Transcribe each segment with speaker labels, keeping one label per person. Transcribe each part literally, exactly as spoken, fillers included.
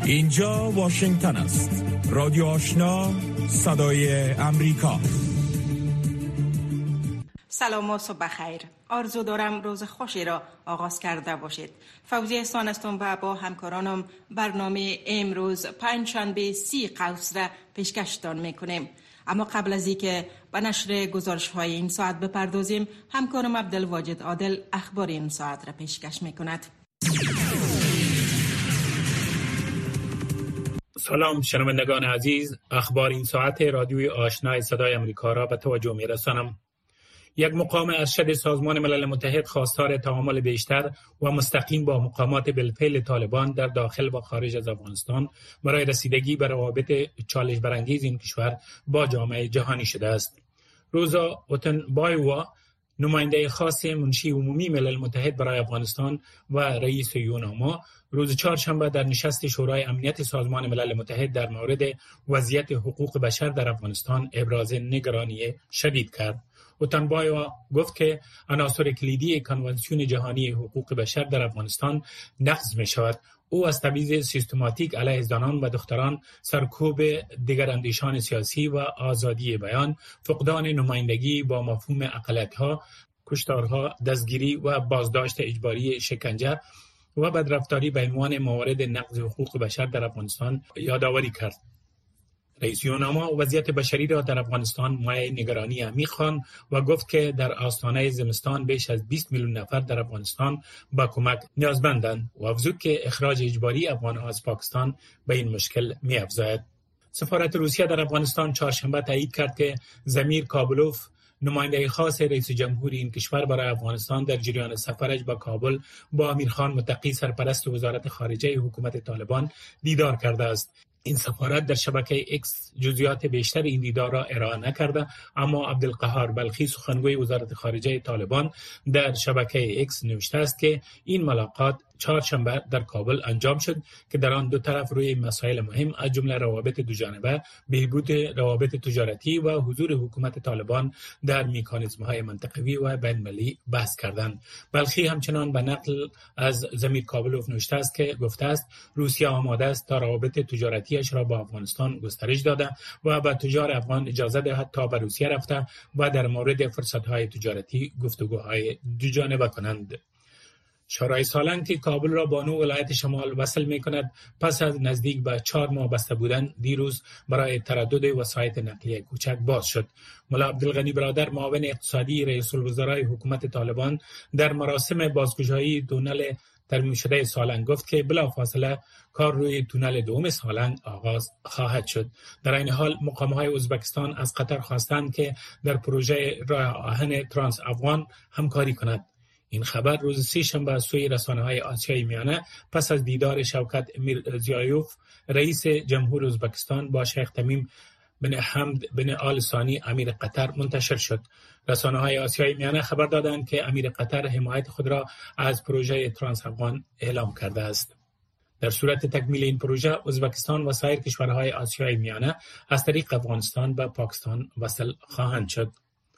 Speaker 1: اینجا واشنگتن است. رادیو آشنا، صدای امریکا.
Speaker 2: سلام و صبح خیر. آرزو دارم روز خوشی را آغاز کرده باشید. فوزیه احسان هستم و با همکارانم برنامه امروز پنجشنبه سی قوس را پیشکشتان میکنیم. اما قبل از اینکه به نشر گزارش‌های این ساعت بپردازیم، همکارم عبدالواجد عادل اخبار این ساعت را پیشکش میکند.
Speaker 3: سلام شنوندگان عزیز، اخبار این ساعت رادیوی آشنای صدای امریکا را به توجه می‌رسانم. یک مقام ارشد سازمان ملل متحد خواستار تعامل بیشتر و مستقیم با مقامات بالفعل طالبان در داخل و خارج از افغانستان برای رسیدگی به روابط چالش برانگیز این کشور با جامعه جهانی شده است. روزا اوتنبایوا، نماینده خاص منشی عمومی ملل متحد برای افغانستان و رئیس یوناما، روز چهارشنبه در نشست شورای امنیت سازمان ملل متحد در مورد وضعیت حقوق بشر در افغانستان ابراز نگرانی شدید کرد. اوتنبایوا گفت که عناصر کلیدی کنوانسیون جهانی حقوق بشر در افغانستان نقض می شود. او از تبعیض سیستماتیک علیه زنان و دختران، سرکوب دیگر اندیشان سیاسی و آزادی بیان، فقدان نمایندگی با مفهوم اقلیت‌ها، کشتارها، دستگیری و بازداشت اجباری، شکنجه و بدرفتاری به عنوان موارد نقض حقوق بشر در افغانستان یادآوری کرد. رئیس یوناما وضعیت بشری را در افغانستان مایه نگرانی عمیق خواند و گفت که در آستانه زمستان بیش از بیست میلیون نفر در افغانستان با کمک نیازمندند و افزود که اخراج اجباری افغان‌ها از پاکستان به این مشکل می‌افزاید. سفارت روسیه در افغانستان چهارشنبه تایید کرد که زمیر کابلوف، نماینده خاص رئیس جمهور این کشور برای افغانستان، در جریان سفرش با کابل با امیرخان متقی سرپرست وزارت خارجه حکومت طالبان دیدار کرده است. این سفارت در شبکه اکس جزئیات بیشتر این دیدار را ارائه نکرده، اما عبدالقهار بلخی، سخنگوی وزارت خارجه طالبان، در شبکه اکس نوشته است که این ملاقات چهارشنبه در کابل انجام شد که در آن دو طرف روی مسائل مهم از جمله روابط دوجانبه، بهبود روابط تجارتی و حضور حکومت طالبان در مکانیزم‌های منطقوی و بین‌المللی بحث کردند. بلخی همچنان به نقل از زمیر کابلوف نوشته است که گفته است روسیه آماده است تا روابط تجارتیش را با افغانستان گسترش داده و به تجار افغان اجازه دهد تا به روسیه رفته و در مورد فرصت‌های تجارتی گفتگوهای دوجانبه کنند. شورای سالنگ که کابل را با نو ولایت شمال وصل می کند، پس از نزدیک به چهار ماه بسته بودن، دیروز برای تردد وسایط نقلیه کوچک باز شد. ملا عبدالغنی برادر، معاون اقتصادی رئیس الوزرای حکومت طالبان، در مراسم بازگشایی تونل ترمیم شده سالنگ گفت که بلافاصله کار روی تونل دوم سالنگ آغاز خواهد شد. در این حال مقام‌های ازبکستان از قطر خواستند که در پروژه راه آهن ترانس افغان همکاری کند. این خبر روز سه‌شنبه از سوی رسانه‌های آسیای میانه پس از دیدار شوکت میرزیایوف، رئیس جمهور ازبکستان، با شیخ تمیم بن حمد بن آل ثانی امیر قطر منتشر شد. رسانه‌های آسیای میانه خبر دادند که امیر قطر حمایت خود را از پروژه ترانس افغان اعلام کرده است. در صورت تکمیل این پروژه، ازبکستان و سایر کشورهای آسیای میانه از طریق افغانستان به پاکستان وصل خواهند شد.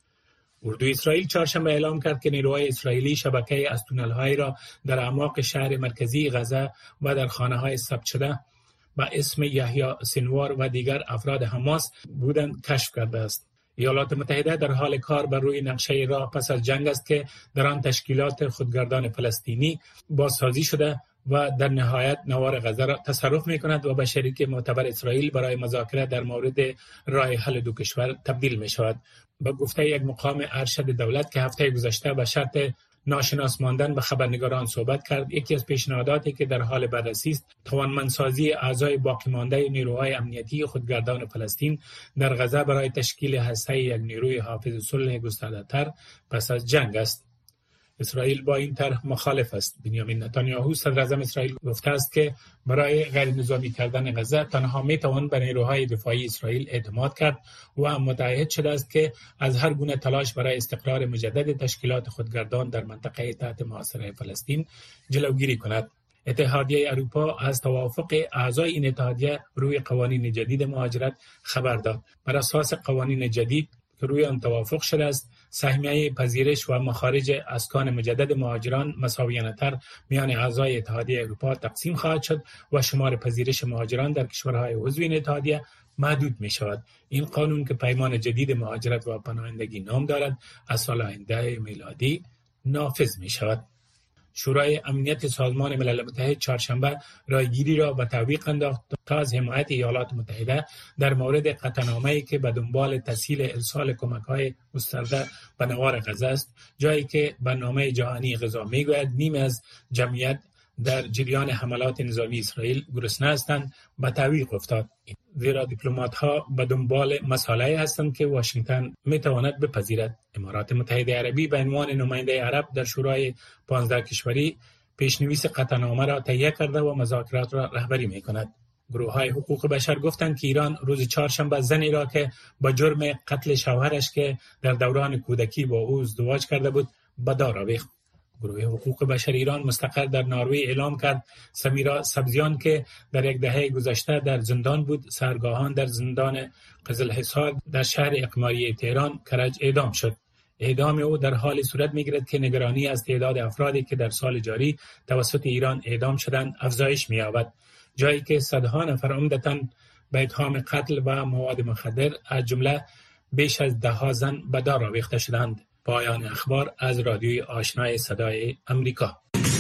Speaker 3: اردوی اسرائیل چهارشنبه اعلام کرد که نیروهای اسرائیلی شبکه از تونل‌هایی را در اعماق شهر مرکزی غزه و در خانه‌های ثبت شده با اسم یحیی سنوار و دیگر افراد حماس بودند کشف کرده است. ایالات متحده در حال کار بر روی نقشه راه پس از جنگ است که در آن تشکیلات خودگردان فلسطینی بازسازی شده و در نهایت نوار غزه را تصرف می‌کند و به شریک معتبر اسرائیل برای مذاکره در مورد راه حل دو کشور تبدیل می‌شود. با گفته یک مقام ارشد دولت که هفته گذشته به شرط ناشناس ماندن به خبرنگاران صحبت کرد، یکی از پیشنهاداتی که در حال بررسی است توانمندسازی اعضای باقی مانده نیروهای امنیتی خودگردان فلسطین در غزه برای تشکیل هسته یک نیروی حافظ صلح گسترده‌تر پس از جنگ است. اسرائیل با این طرح مخالف است. بنیامین نتانیاهو صدر اعظم اسرائیل گفته است که برای غیر نظامی کردن غزه تنها می توان به نیروهای دفاعی اسرائیل اعتماد کرد و متعهد شده است که از هر گونه تلاش برای استقرار مجدد تشکیلات خودگردان در منطقه تحت محاصره فلسطین جلوگیری کند. اتحادیه اروپا از توافق اعضای این اتحادیه روی قوانین جدید مهاجرت خبر داد. بر اساس قوانین جدید که روی آن توافق شده است سهمیه پذیرش و مخارج اسکان مجدد مهاجران مساویانه‌تر میان اعضای اتحادیه اروپا تقسیم خواهد شد و شمار پذیرش مهاجران در کشورهای عضو این اتحادیه محدود می شود. این قانون که پیمان جدید مهاجرت و پناهندگی نام دارد از سال آینده میلادی نافذ می شود. شورای امنیت سازمان ملل متحد چهارشنبه رایگیری را به تعویق انداخت تا از حمایت ایالات متحده در مورد قطعنامه‌ای که به دنبال تسهیل ارسال کمک‌های گسترده به نوار غزه است، جایی که برنامه جهانی غذا می‌گوید نیم از جمعیت در جریان حملات نظامی اسرائیل گرسنه هستند به تعویق افتاد. زیرا دیپلمات‌ها به دنبال مسائلی هستند که واشنگتن می‌تواند بپذیرد. امارات متحده عربی به عنوان نماینده عرب در شورای پانزده کشوری پیشنویس قطعنامه را تهیه کرده و مذاکرات را رهبری می‌کند. گروه‌های حقوق بشر گفتند که ایران روز چهارشنبه زنی را که با جرم قتل شوهرش که در دوران کودکی با او ازدواج کرده بود به دار آویخت. گروه حقوق بشر ایران مستقر در نروژ اعلام کرد سمیرا سبزیان که در یک دهه گذشته در زندان بود، سرگاهان در زندان قزلحصار در شهر اقماری تهران کرج اعدام شد. اعدام او در حال صورت می‌گیرد که نگرانی از تعداد افرادی که در سال جاری توسط ایران اعدام شدند افزایش می‌یابد، جایی که صدها نفر عمدتاً به اتهام قتل و مواد مخدر از جمله بیش از ده ها زن به دار آویخته شدند. پایان اخبار از رادیوی آشنای صدای امریکا.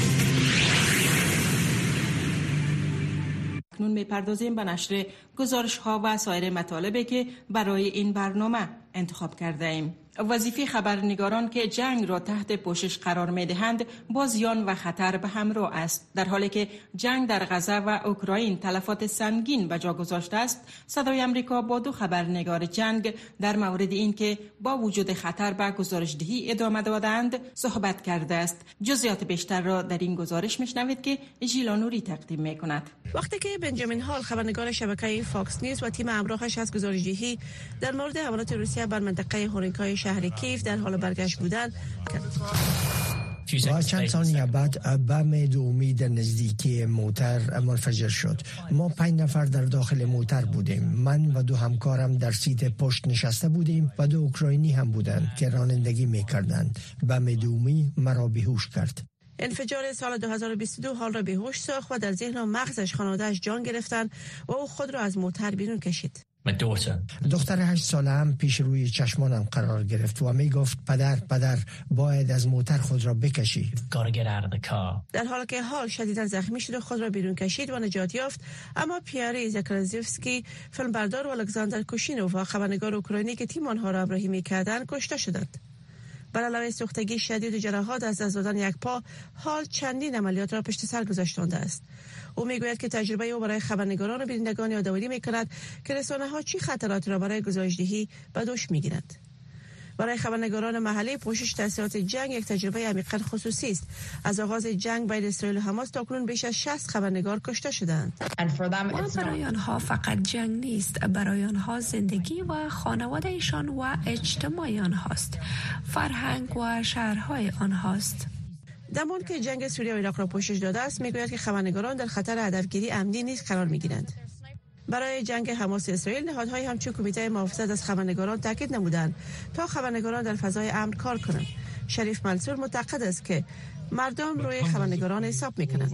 Speaker 2: اکنون می‌پردازیم به نشر گزارش‌ها و سایر مطالبی که برای این برنامه انتخاب کرده ایم. وظیفه خبرنگاران که جنگ را تحت پوشش قرار می‌دهند با زیان و خطر به همراه است. در حالی که جنگ در غزه و اوکراین تلفات سنگین به جا گذاشته است، صدای امریکا با دو خبرنگار جنگ در مورد این که با وجود خطر به گزارش‌دهی ادامه دادند صحبت کرده است. جزئیات بیشتر را در این گزارش می‌شنوید که ژیلا نوری تقدیم می‌کند.
Speaker 4: وقتی که بنجامین هال خبرنگار شبکه فاکس نیوز و تیم همراهش از گزارش‌دهی در مورد حملات روسیه بر منطقه هورنکای شهر کیف در حال برگشت بودند،
Speaker 5: و چند ثانیه بعد بم دومی در نزدیکی موتر منفجر شد. ما پنج نفر در داخل موتر بودیم. من و دو همکارم در سیت پشت نشسته بودیم و دو اوکراینی هم بودند که رانندگی می‌کردند. بم دومی مرا بیهوش کرد.
Speaker 4: انفجار سال دو هزار و بیست و دو حال را بیهوش ساخت و در ذهن و مغزش خانواده‌اش جان گرفتند و او خود را از موتر بیرون کشید.
Speaker 5: دختر هشت ساله هم پیش روی چشمانم قرار گرفت و می گفت پدر پدر باید از موتر خود را بکشی.
Speaker 4: در حالی که حال شدیداً زخمی شد و خود را بیرون کشید و نجات یافت، اما پیاری زکرزیفسکی فیلمبردار و الکساندر کوشینوف و خبرنگار اوکراینی که تیم آنها را همراهی می‌کردند کشته شدند. بر علاوه سوختگی شدید و جراحات از دست دادن یک پا، حال چندین عملیات را پشت سر گذاشته است. او میگوید که تجربه او برای خبرنگاران و بینندگان یادآوری میکند که رسانه‌ها چه خطراتی را برای گزارش‌دهی به دوش میگیرند. برای خبرنگاران محلی پوشش تاثیرات جنگ یک تجربه عمیقاً خصوصی است. از آغاز جنگ بین اسرائیل و حماس تاکنون بیش از شصت خبرنگار کشته شدند.
Speaker 6: و برای آنها فقط جنگ نیست، برای آنها زندگی و خانوادهشان و اجتماع آنهاست، فرهنگ و شهرهای آنهاست.
Speaker 4: زمان که جنگ سوریه و عراق را پوشش داده است، میگوید که خبرنگاران در خطر هدفگیری عمدی نیز قرار میگیرند. برای جنگ حماس اسرائیل نهادهای همچون کمیته محافظت از خبرنگاران تاکید نمودند تا خبرنگاران در فضای امن کار کنند. شریف منصور معتقد است که مردم روی خبرنگاران حساب میکنند.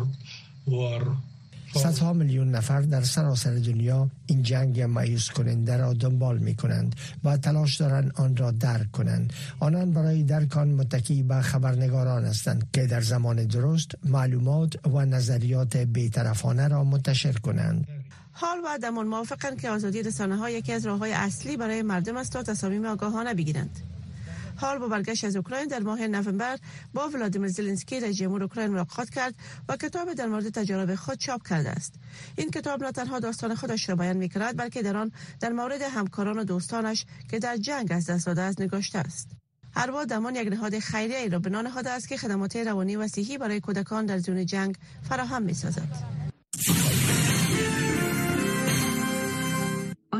Speaker 5: صدها میلیون نفر در سراسر دنیا این جنگ مایوس کننده را دنبال می کنند و تلاش دارند آن را درک کنند. آنان برای درک آن متکی به خبرنگاران هستند که در زمان درست معلومات و نظریات بی‌طرفانه را منتشر کنند.
Speaker 4: حال و دمان موافقند که آزادی رسانه‌ها یکی از راه‌های اصلی برای مردم است تا تصامیم آگاهانه بگیرند. حال با برگشت از اوکراین در ماه نوامبر با ولادیمیر زلنسکی رئیس جمهور اوکراین ملاقات کرد و کتاب در مورد تجارب خود چاپ کرده است. این کتاب نه تنها داستان خودش را بیان می‌کند، بلکه در آن در مورد همکاران و دوستانش که در جنگ از دست داده است نگاشته است. هروا دمان یک نهاد خیریه‌ای را بنا نهاده است که خدمات روانی و صحی برای کودکان در زون جنگ فراهم می‌سازد.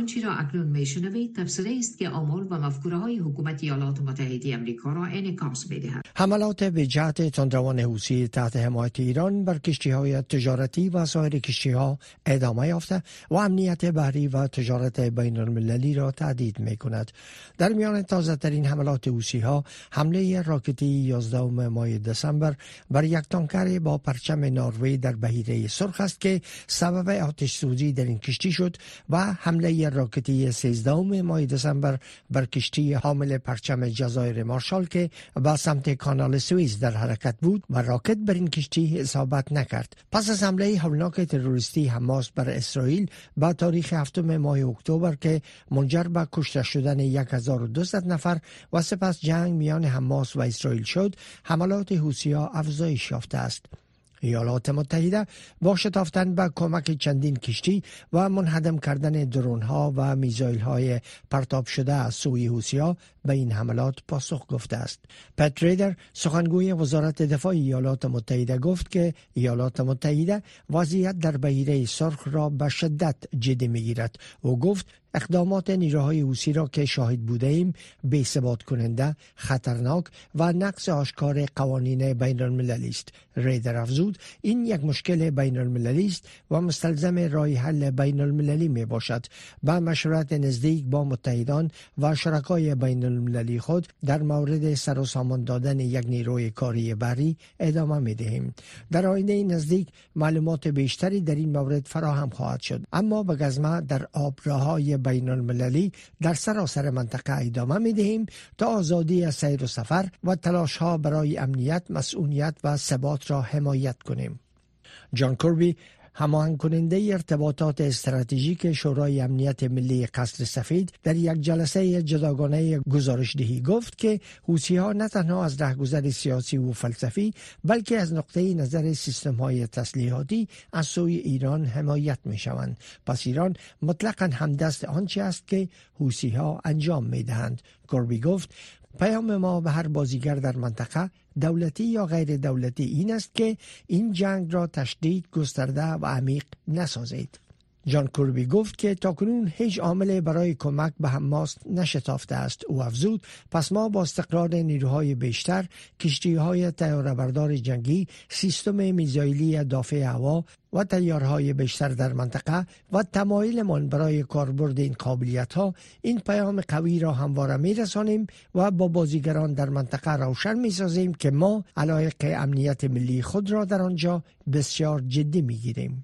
Speaker 7: آنچه را اکنون میشنوید تفسیری است که آمال و مفکوره‌های حکومت ایالات متحده آمریکا را انعکاس می‌دهد.
Speaker 5: حملات به جهت تندروان حوثی تحت حمایت ایران بر کشتی‌های تجارتی و سایر کشتی‌ها ادامه یافته و امنیت بحری و تجارت بین المللی را تهدید می‌کند. در میان تازه‌ترین حملات حوثی‌ها حمله راکتی یازدهم ماه دسامبر بر یک تانکر با پرچم نروژ در بحیره سرخ است که سبب آتش سوزی در این کشتی شد و حمله راکتی سیزدهم ماه دسامبر بر کشتی حامل پرچم جزایر مارشال که به سمت کانال سوئیس در حرکت بود و راکت بر این کشتی اصابت نکرد. پس از حمله هولناک تروریستی حماس بر اسرائیل با تاریخ هفتم ماه اکتبر که منجر به کشته شدن هزار و دویست نفر و سپس جنگ میان حماس و اسرائیل شد، حملات حوثی‌ها افزایش یافته است. ایالات متحده با شتافتن به کمک چندین کشتی و منهدم کردن درون‌ها و میزایل‌های پرتاب شده از سوی حوثی‌ها به این حملات پاسخ گفته است. پت ریدر سخنگوی وزارت دفاع ایالات متحده گفت که ایالات متحده وضعیت در بحیره سرخ را به شدت جدی می‌گیرد و گفت اقدامات نیروهای حوثی را که شاهد بوده ایم بی‌ثبات کننده، خطرناک و نقض آشکار قوانین بین المللی است. ریدر افزود این یک مشکل بین المللی است و مستلزم راه حل بین المللی می باشد. با مشورت نزدیک با متحدان و شرکای بین المللی خود در مورد سر و سامان دادن یک نیروی کاری بحری ادامه می دهیم. در آینده نزدیک معلومات بیشتری در این مورد فراهم خواهد شد، اما به گزمه در آبراهای بین المللی در سراسر منطقه ادامه می دهیم تا آزادی از سیر و سفر و تلاش ها برای امنیت، مسئولیت و ثبات را حمایت کنیم. جان کربی هماهنگ کننده ارتباطات استراتژیک شورای امنیت ملی قصر سفید در یک جلسه جداگانه گزارشدهی گفت که حوثی‌ها نه تنها از رهگذر سیاسی و فلسفی بلکه از نقطه نظر سیستم‌های تسلیحاتی از سوی ایران حمایت می‌شوند. پس ایران مطلقاً همدست آنچه است که حوثی‌ها انجام می‌دهند. کربی گفت پیام ما به هر بازیگر در منطقه، دولتی یا غیر دولتی، این است که این جنگ را تشدید، گسترده و عمیق نسازید. جان کربی گفت که تاکنون هیچ عامل برای کمک به حماس نشتافته است. او افزود پس ما با استقرار نیروهای بیشتر، کشتی‌های طیاره‌بردار جنگی، سیستم میزایلی دافع هوا و تیارهای بیشتر در منطقه و تمایلمان برای کاربرد این قابلیت‌ها، این پیام قوی را همواره می‌رسانیم و با بازیگران در منطقه روشن می‌سازیم که ما علایق امنیت ملی خود را در آنجا بسیار جدی می‌گیریم.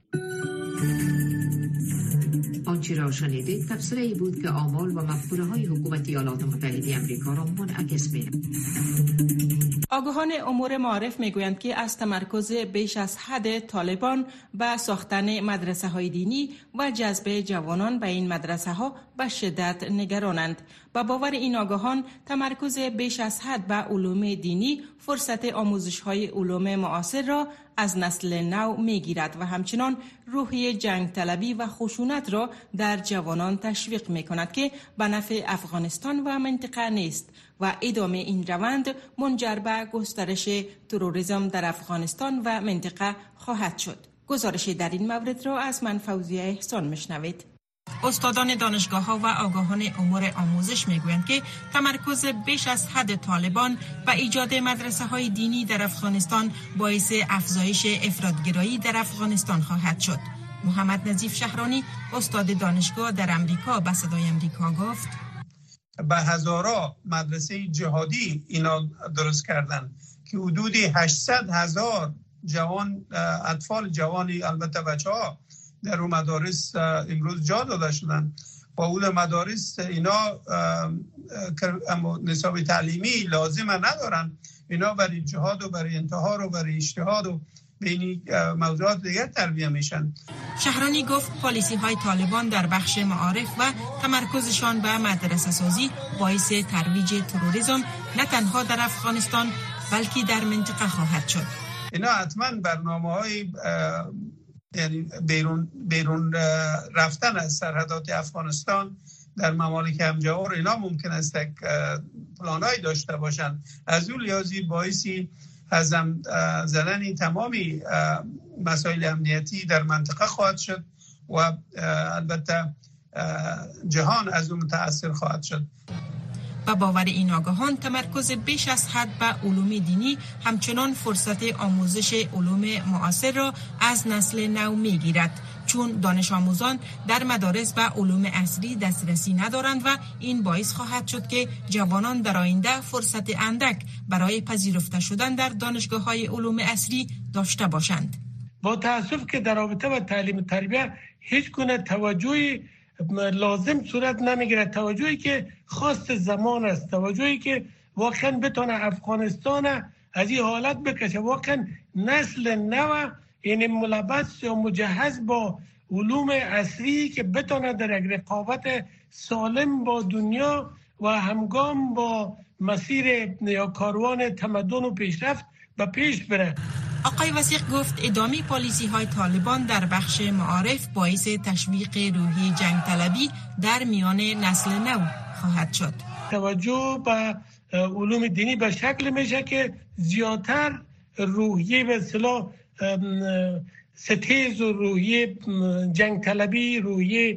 Speaker 7: آنچه را شنیدید تفسیری بود که آمال و مفکوره‌های حکومت ایالات متحده آمریکا را منعکس می‌کند.
Speaker 2: آگاهان امور معارف میگویند که از تمرکز بیش از حد طالبان به ساختن مدرسه‌های دینی و جذب جوانان به این مدرسه‌ها به شدت نگرانند. با باور این آگاهان تمرکز بیش از حد به علوم دینی فرصت آموزش‌های علوم معاصر را از نسل نو میگیرد و همچنان روحیه جنگ طلبی و خشونت را در جوانان تشویق میکند که به نفع افغانستان و منطقه نیست و ادامه این روند منجر به گسترش تروریسم در افغانستان و منطقه خواهد شد. گزارش در این مورد را از من فوزیه احسان میشنوید. استادان دانشگاه‌ها و آگاهان امور آموزش میگویند که تمرکز بیش از حد طالبان و ایجاد مدرسه‌های دینی در افغانستان باعث افزایش افراط‌گرایی در افغانستان خواهد شد. محمد نظیف شهرانی استاد دانشگاه در امریکا به صدای امریکا گفت
Speaker 8: به هزارا مدرسه جهادی اینا درست کردن که حدود هشتصد هزار جوان، اطفال جوانی، البته بچه‌ها در اون مدارس امروز جا داده شدن. با اون مدارس اینا نصاب تعلیمی لازم ندارن، اینا برای جهاد و برای انتحار و برای اجتهاد و بینی موضوعات دیگر تربیه میشن.
Speaker 2: شهرانی گفت پالیسی های طالبان در بخش معارف و تمرکزشان به مدرسه سازی باعث ترویج تروریسم نه تنها در افغانستان بلکه در منطقه خواهد شد.
Speaker 8: اینا حتما برنامه های یعنی بیرون بیرون رفتن از سرحدات افغانستان در ممالک همجوار اینا ممکن است یک پلانایی داشته باشن. از اون لحاظی باعثی هضم زدن این تمامی مسائل امنیتی در منطقه خواهد شد و البته جهان از اون متاثر خواهد شد.
Speaker 2: با باور این آگاهان تمرکز بیش از حد به علوم دینی همچنان فرصت آموزش علوم معاصر را از نسل نو میگیرد، چون دانش آموزان در مدارس به علوم عصری دسترسی ندارند و این باعث خواهد شد که جوانان در آینده فرصت اندک برای پذیرفته شدن در دانشگاه‌های علوم عصری داشته باشند.
Speaker 9: با تأسف که در رابطه با تعلیم و تربیت هیچ گونه توجهی لازم صورت نمیگیره، توجهی که خواست زمان است، توجهی که واقعا بتونه افغانستان از این حالت بکشه، واقعا نسل نو یعنی ملبس یا مجهز با علوم عصری که بتونه در یک رقابت سالم با دنیا و همگام با مسیر یا کاروان تمدن و پیشرفت به پیش بره.
Speaker 2: آقای وثیق گفت ادامه پالیسی های طالبان در بخش معارف باعث تشویق روحی جنگ طلبی در میان نسل نو خواهد شد.
Speaker 9: توجه به علوم دینی به شکل میشه که زیادتر روحیه به اصطلاح ستیز و روحیه جنگ طلبی، روحیه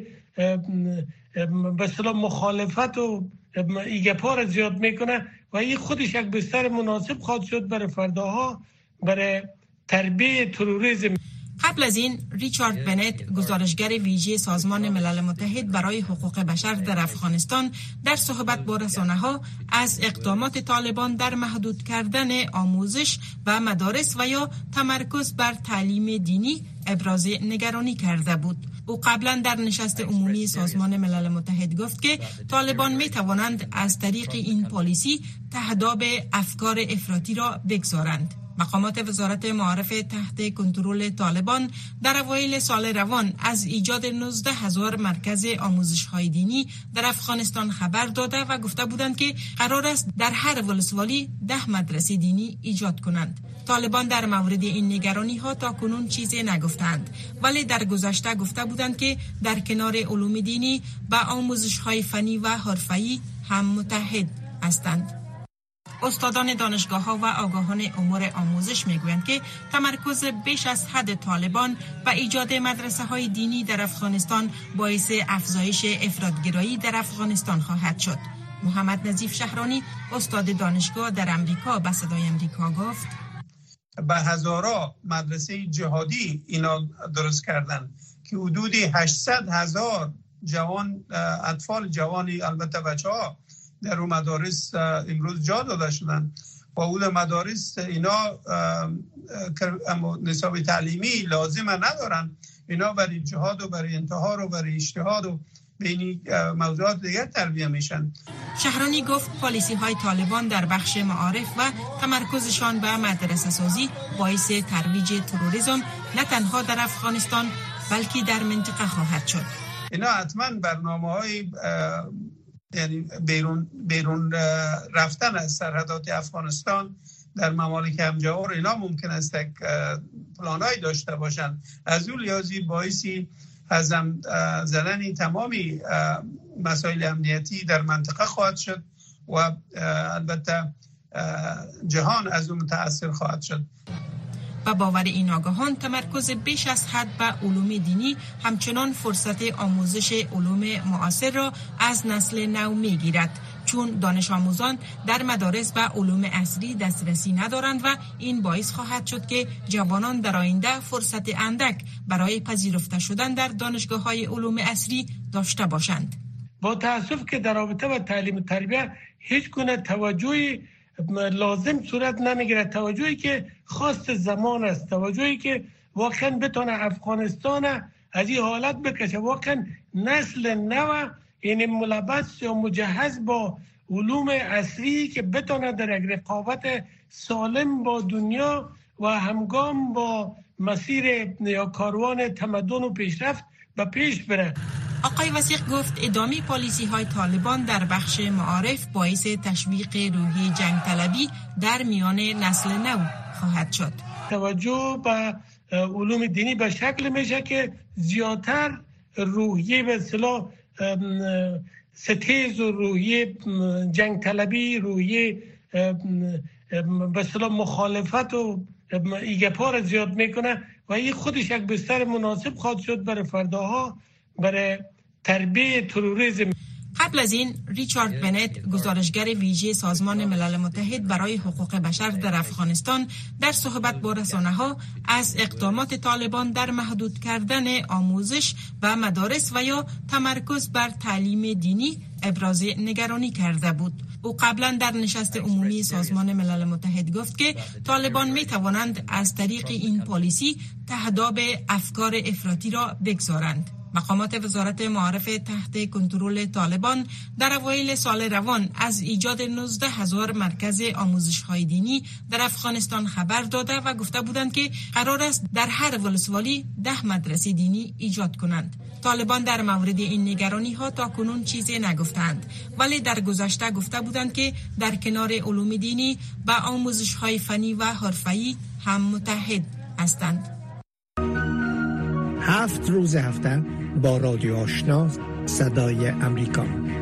Speaker 9: به اصطلاح مخالفت و ایگپا را زیاد میکنه و این خودش یک بستر مناسب خواهد شد برای فرداها برای تربیت تروریسم.
Speaker 2: قبل از این ریچارد بنت، گزارشگر ویژه سازمان ملل متحد برای حقوق بشر در افغانستان، در صحبت با رسانه‌ها از اقدامات طالبان در محدود کردن آموزش و مدارس و یا تمرکز بر تعلیم دینی ابراز نگرانی کرده بود. او قبلا در نشست عمومی سازمان ملل متحد گفت که طالبان می توانند از طریق این پالیسی تهداب افکار افراطی را بگذارند. مقامات وزارت معارف تحت کنترل طالبان در اوایل سال روان از ایجاد نوزده هزار مرکز آموزش‌های دینی در افغانستان خبر داده و گفته بودند که قرار است در هر ولسوالی ده مدرسه دینی ایجاد کنند. طالبان در مورد این نگرانی‌ها تا کنون چیزی نگفتند، ولی در گذشته گفته بودند که در کنار علوم دینی با آموزش‌های فنی و حرفه‌ای هم متحد هستند. استادان دانشگاه‌ها و آگاهان امور آموزش میگویند که تمرکز بیش از حد طالبان و ایجاد مدرسه‌های دینی در افغانستان باعث افزایش افراط‌گرایی در افغانستان خواهد شد. محمد نظیف شهرانی، استاد دانشگاه در امریکا، به صدای امریکا گفت:
Speaker 8: به هزارا مدرسه جهادی اینا درست کردن که حدود هشتصد هزار جوان، اطفال جوانی، البته بچه‌ها در اون مدارس امروز جا داده شدن. با اون مدارس اینا نصاب تعلیمی لازمه ندارن، اینا برای جهاد و برای انتحار و برای اجتهاد و بین موضوعات دیگر تربیه میشن.
Speaker 2: شهرانی گفت پالیسی های طالبان در بخش معارف و تمرکزشان به مدرسه سازی باعث ترویج تروریسم نه تنها در افغانستان بلکه در منطقه خواهد شد.
Speaker 8: اینا حتما برنامه‌های یعنی بیرون بیرون رفتن از سرحدات افغانستان در ممالک همجوار اینا ممکن است یک پلانایی داشته باشند. از اون لحاظی باعثی از زدن تمامی مسائل امنیتی در منطقه خواهد شد و البته جهان از اون متاثر خواهد شد.
Speaker 2: با باور این آگاهان تمرکز بیش از حد به علوم دینی همچنان فرصت آموزش علوم معاصر را از نسل نو میگیرد، چون دانش آموزان در مدارس به علوم عصری دسترسی ندارند و این باعث خواهد شد که جوانان در آینده فرصت اندک برای پذیرفته شدن در دانشگاه‌های علوم عصری داشته باشند.
Speaker 9: با تأسف که در رابطه با تعلیم و تربیت هیچ گونه توجهی لازم صورت نمیگیره، توجهی که خواست زمان است، توجهی که واقعا بتونه افغانستان از این حالت بکشه، واقعا نسل نو یعنی ملبس یا مجهز با علوم عصری که بتونه در یک رقابت سالم با دنیا و همگام با مسیر یا کاروان تمدن و پیشرفت به پیش بره.
Speaker 2: آقای وثیق گفت ادامه پالیسی های طالبان در بخش معارف باعث تشویق روحی جنگ طلبی در میان نسل نو خواهد شد.
Speaker 9: توجه به علوم دینی به شکل میشه که زیادتر روحیه به اصطلاح ستیز و روحیه جنگ طلبی، روحیه به اصطلاح مخالفت و ایگپا را زیاد میکنه و این خودش یک بستر مناسب خواهد شد برای فرداها برای تربیه تروریسم.
Speaker 2: قبل از این ریچارد بنت، گزارشگر ویژه سازمان ملل متحد برای حقوق بشر در افغانستان، در صحبت با رسانه‌ها از اقدامات طالبان در محدود کردن آموزش و مدارس و یا تمرکز بر تعلیم دینی ابراز نگرانی کرده بود. او قبلا در نشست عمومی سازمان ملل متحد گفت که طالبان می توانند از طریق این پالیسی تهداب افکار افراطی را بگذارند. مقامات وزارت معارف تحت کنترل طالبان در اوایل سال روان از ایجاد نوزده هزار مرکز آموزش‌های دینی در افغانستان خبر داده و گفته بودند که قرار است در هر ولسوالی ده مدرسه دینی ایجاد کنند. طالبان در مورد این نگرانی‌ها تا کنون چیزی نگفتند، ولی در گذشته گفته بودند که در کنار علوم دینی با آموزش‌های فنی و حرفه‌ای هم متحد هستند.
Speaker 5: هفت روز هفته با رادیو آشنا صدای امریکا.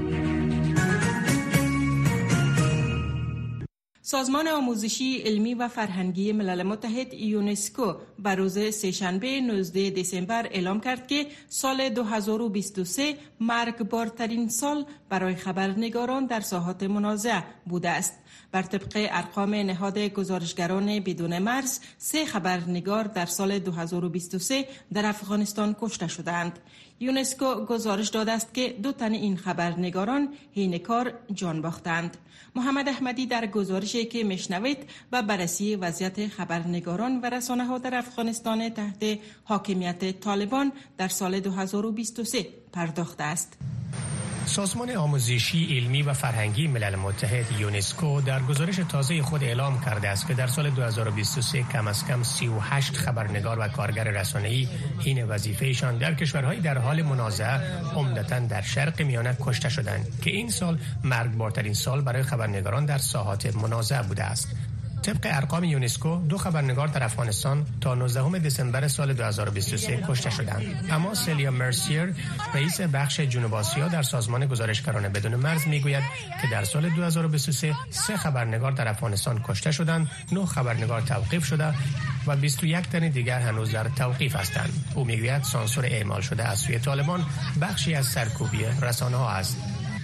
Speaker 2: سازمان آموزشی علمی و فرهنگی ملل متحد یونسکو بر روز سه‌شنبه نوزدهم دسامبر اعلام کرد که سال دو هزار و بیست و سه مرگبارترین سال برای خبرنگاران در ساحات منازعه بوده است. بر طبق ارقام نهاد گزارشگران بدون مرز، سه خبرنگار در سال دو هزار و بیست و سه در افغانستان کشته شدند. یونسکو گزارش داده است که دو تن این خبرنگاران حین کار جان باختند. محمد احمدی در گزارشی که میشنوید و بررسی وضعیت خبرنگاران و رسانه‌ها در افغانستان تحت حاکمیت طالبان در سال دو هزار و بیست و سه پرداخته است.
Speaker 10: سازمان آموزشی علمی و فرهنگی ملل متحد یونسکو در گزارش تازه خود اعلام کرده است که در سال دو هزار و بیست و سه کم از کم سی و هشت خبرنگار و کارگر رسانه‌ای حین وظیفه‌شان در کشورهای در حال منازعه عمدتاً در شرق میانه کشته شدند که این سال مرگبارترین سال برای خبرنگاران در ساحات منازعه بوده است. طبق ارقام یونسکو، دو خبرنگار در افغانستان تا نوزدهم دسامبر سال دو هزار و بیست و سه کشته شدند. اما سلیا مرسیر، رئیس بخش جنوب آسیا در سازمان گزارشگران بدون مرز میگوید که در سال دو هزار و بیست و سه سه خبرنگار در افغانستان کشته شدند، نه خبرنگار توقیف شده و بیست و یک تن دیگر هنوز در توقیف هستند. او میگوید سانسور اعمال شده از سوی طالبان بخشی از سرکوبی رسانه‌ها است.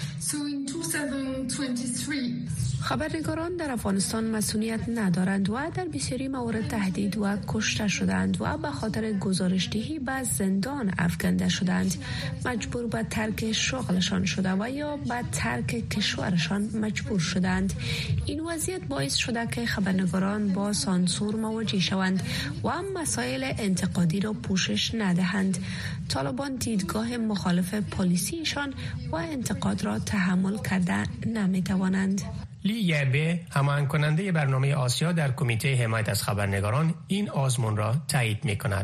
Speaker 6: خبرنگاران در افغانستان مسئولیت ندارند و در بسیاری موارد تهدید و کشته شدند و به خاطر گزارشدهی به زندان افکنده شدند، مجبور به ترک شغلشان شده و یا به ترک کشورشان مجبور شدند. این وضعیت باعث شده که خبرنگاران با سانسور مواجه شوند و مسائل انتقادی را پوشش ندهند. طالبان دیدگاه مخالف پالیسیشان و انتقاد را تحمل کرده نمیتوانند.
Speaker 10: لی یعبه، هماهنگ کننده برنامه آسیا در کمیته حمایت از خبرنگاران، این آزمون را تایید می‌کند.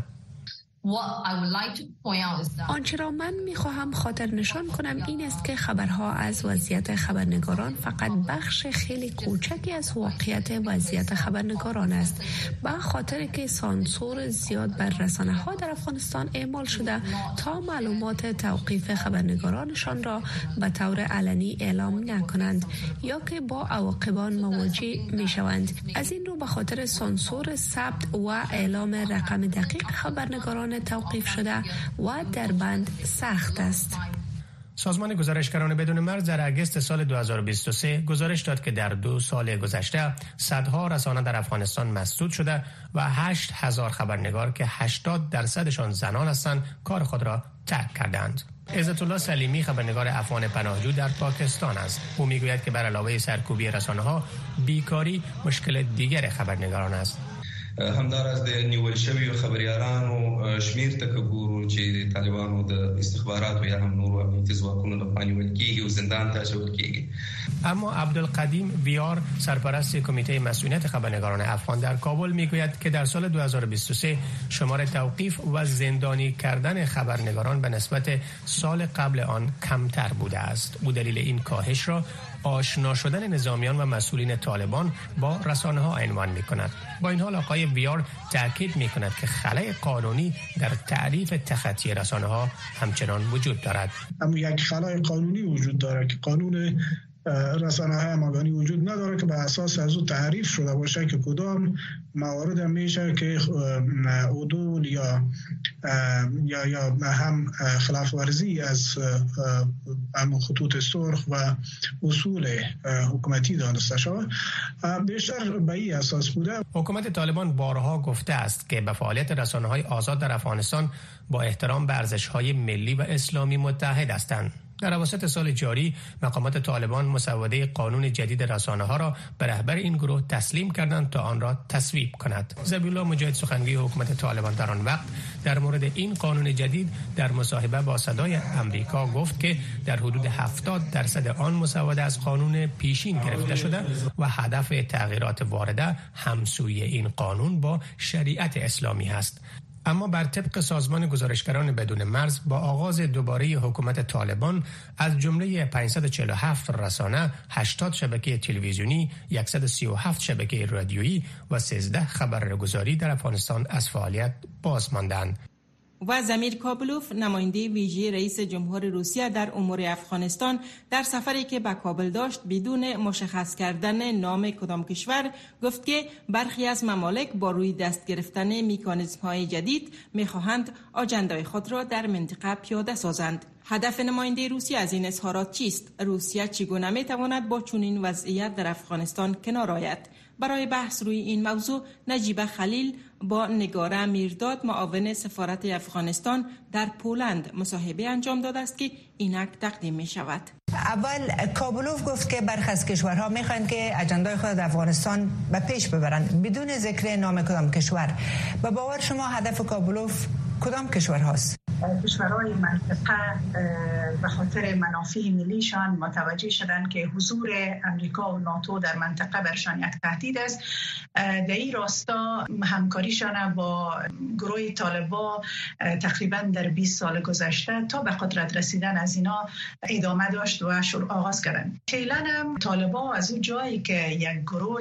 Speaker 6: آنچه را من میخواهم خاطر نشان کنم این است که خبرها از وضعیت خبرنگاران فقط بخش خیلی کوچکی از واقعیت وضعیت خبرنگاران است. به خاطر که سانسور زیاد بر رسانه‌ها در افغانستان اعمال شده تا معلومات توقیف خبرنگارانشان را به طور علنی اعلام نکنند یا که با عواقبان مواجه میشوند. از این رو به خاطر سانسور ثبت و اعلام رقم دقیق خبرنگاران توقیف شده و در بند سخت است.
Speaker 10: سازمان گزارشگران بدون مرز در اگست سال دو هزار و بیست و سه گزارش داد که در دو سال گذشته صدها رسانه در افغانستان مسدود شده و هشت هزار خبرنگار که هشتاد درصدشان زنان هستند کار خود را ترک کردند. عزت الله سلیمی خبرنگار افغان پناهجو در پاکستان است. او میگوید که بر علاوه سرکوبی رسانه‌ها، بیکاری مشکل دیگر خبرنگاران است.
Speaker 11: همداراز د نیول شوی خبريالانو شمیر تکبور چې طالبانو د استخبارات یا هم نور امنیتي ځواکونو لخوا نیول کیږي او زندان ته اچول کیږي.
Speaker 10: اما عبدالقدیم ویار، سرپرست کمیته مسئولیت خبرنگاران افغان در کابل میگوید که در سال دو هزار و بیست و سه شمار توقیف و زندانی کردن خبرنگاران به نسبت سال قبل آن کمتر بوده است. او دلیل این کاهش را آشنا شدن نظامیان و مسئولین طالبان با رسانه ها عنوان می کند. با این حال آقای ویار تاکید می کند که خلأ قانونی در تعریف تخطی رسانه ها همچنان وجود دارد.
Speaker 12: اما یک خلأ قانونی وجود دارد که قانون رسانه‌های همگانی وجود نداره که به اساس از او تعریف شده باشه که کدام موارد میشه که عدول یا یا یا هم خلاف ورزی از هم خطوط سرخ و اصول حکومتی دانسته شود. بیشتر به این اساس بوده.
Speaker 10: حکومت طالبان بارها گفته است که به فعالیت رسانه‌های آزاد در افغانستان با احترام به ارزش‌های ملی و اسلامی متحد هستند. در اواسط سال جاری مقامات طالبان مسوده قانون جدید رسانه‌ها را به رهبر این گروه تسلیم کردند تا آن را تصویب کند. ذبیحالله مجاهد سخنگوی حکومت طالبان در آن وقت در مورد این قانون جدید در مصاحبه با صدای امریکا گفت که در حدود هفتاد درصد آن مسوده از قانون پیشین گرفته شده و هدف تغییرات وارده همسوی این قانون با شریعت اسلامی است. اما بر طبق سازمان گزارشگران بدون مرز با آغاز دوباره حکومت طالبان از جمله پانصد و چهل و هفت رسانه، هشتاد شبکه تلویزیونی، صد و سی و هفت شبکه رادیویی و سیزده خبرگزاری در افغانستان از فعالیت باز ماندند.
Speaker 2: و زمیر کابلوف نماینده ویژه رئیس جمهور روسیه در امور افغانستان در سفری که به کابل داشت بدون مشخص کردن نام کدام کشور گفت که برخی از ممالک با روی دست گرفتن مکانیزم های جدید میخواهند آجندای خود را در منطقه پیاده سازند. هدف نماینده روسیه از این اظهارات چیست؟ روسیه چگونه میتواند با چنین وضعیت در افغانستان کنار آید؟ برای بحث روی این موضوع نجیبه خلیل با نگاره میرداد معاون سفارت افغانستان در پولند مصاحبه انجام داده است که اینک تقدیم می شود.
Speaker 13: اول کابلوف گفت که برخی از کشورها میخواهند که اجندای خود در افغانستان به پیش ببرند بدون ذکر نام کدام کشور. به باور شما هدف کابلوف کدام کشور هاست؟
Speaker 14: کشورهای منطقه به خاطر منافع ملیشان متوجه شدند که حضور امریکا و ناتو در منطقه برشان یک تهدید است. در این راستا همکاریشان با گروه طالبان تقریبا در بیست سال گذشته تا به قدرت رسیدن از اینا ادامه داشت و شروع آغاز کردند. فعلا هم طالبان از اون جایی که یک گروه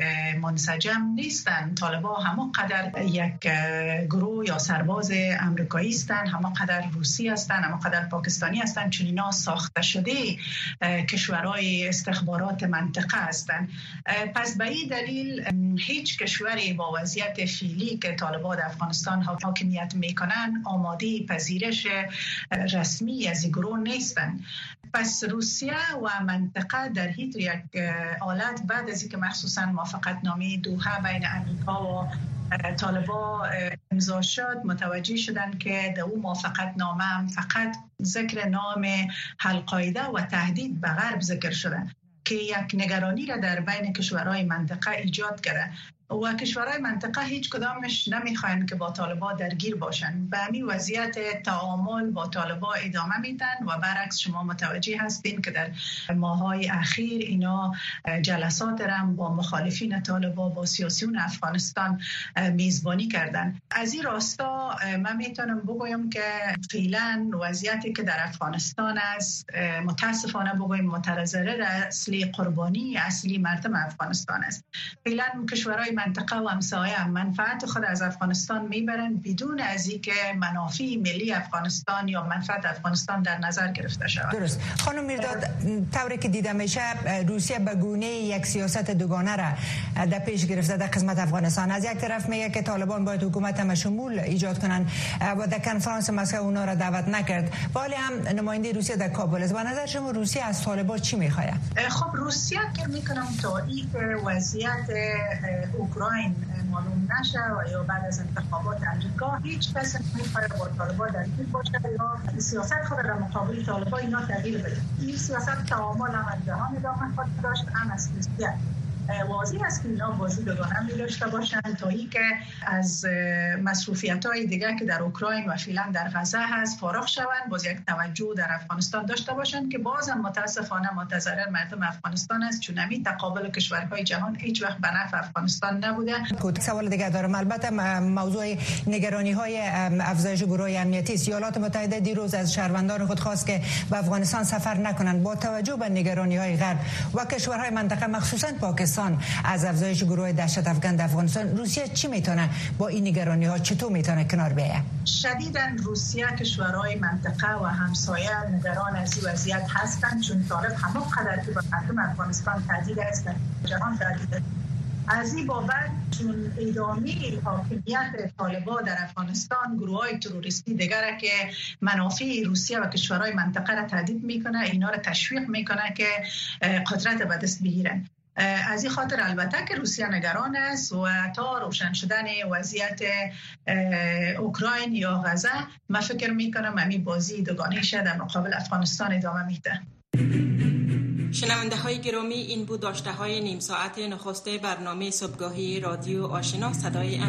Speaker 14: منسجم نیستند، طالبان همانقدر یک گروه یا سرباز امریکایی هستند، همانقدر روسی هستند، همانقدر پاکستانی هستند، چون اینا ساخته شده کشورهای استخبارات منطقه هستند. پس به این دلیل هیچ کشوری با وضعیت فعلی که طالبان در افغانستان حاکمیت میکنن آماده پذیرش رسمی از این گروه نیستند. پس روسیه و منطقه در هیچ یک حالت بعد از اینکه مخصوصا موافقت نامه دوحه بین امریکا و طالبان امضا شد متوجه شدند که در اون موافقت نامه هم فقط ذکر نام القاعده و تهدید به غرب ذکر شده که یک نگرانی را در بین کشورهای منطقه ایجاد کرده و کشورهای منطقه هیچ کدامش نمیخواین که با طالبان درگیر باشن. به همین وضعیت تعامل با طالبان ادامه میدن و برعکس شما متوجه هستین که در ماهای اخیر اینا جلسات دارن با مخالفین طالبان با سیاسیون افغانستان میزبانی کردن. از این راستا من میتونم بگویم که فعلا وضعیتی که در افغانستان است متاسفانه بگویم متضرر اصلی قربانی اصلی مردم افغانستان است. فعلا کشورهای منطقه و همسایه هم منفعت خود از افغانستان میبرند بدون از اینکه منافع ملی افغانستان یا منفعت افغانستان در نظر گرفته شود.
Speaker 13: درست. خانم میرداد، طوری که دیده میشه روسیه به گونه یک سیاست دوگانه را در پیش گرفته در قسمت افغانستان. از یک طرف میگه که طالبان باید حکومت مشمول ایجاد کنن و در کنفرانس مسکو اونا را دعوت نکرد. ولی هم نماینده روسیه در کابل است. به نظر شما روسیه از طالبان چی میخواد؟
Speaker 14: خب روسیه که میکنم تا این وضعیت اوکراین معلوم نشه و یا بعد از انتخابات امریکا هیچ کس نمیخواد با طالبان درگیر باشه یا سیاست خود در مقابل طالبان اینا تغییر بده. این سیاست تعامل هم از جهان ادامه خواهد داشت هم از روسیه. واضح است که اینا بازی دوگانه می داشته باشند تا اینکه از مصروفیت‌های دیگه که در اوکراین و فعلا در غزه هست فارغ شوند، باز یک توجه در افغانستان داشته باشند که بازم متاسفانه متضرر مردم افغانستان است، چون همین تقابل کشورهای جهان هیچ وقت به نفع افغانستان نبوده.
Speaker 13: سوال دیگه دارم. البته موضوع نگرانی‌های افزایش گروه امنیتی است. ایالات متحده دیروز از شهروندان خود خواست که به افغانستان سفر نکنند با توجه به نگرانی‌های غرب و کشورهای منطقه مخصوصا پاکستان افغانستان از افزایش گروه دهشت افکن در افغانستان، روسیه چی میتونه با این نگرانی ها چطور میتونه کنار بیاید؟
Speaker 14: شدیداً روسیه کشورهای منطقه و همسایه نگران از این وضعیت هستند، چون طالب همون قدر که با مردم افغانستان تهدید است در جهان تهدید از این بابت، چون ادامه حاکمیت طالبان در افغانستان گروه‌های تروریستی دیگر که منافع روسیه و کشورهای منطقه را تهدید میکنه، اینا را تشویق میکنه که قدرت به دست بگیرن. از این خاطر البته که روسیه نگران است و تا روشن شدن وضعیت اوکراین یا غزه، من فکر میکنم همین بازی دوگانه شد در مقابل افغانستان ادامه میده.
Speaker 2: شنونده های گرامی، این بود داشته های نیم ساعت نخسته برنامه صبحگاهی رادیو آشنا صدای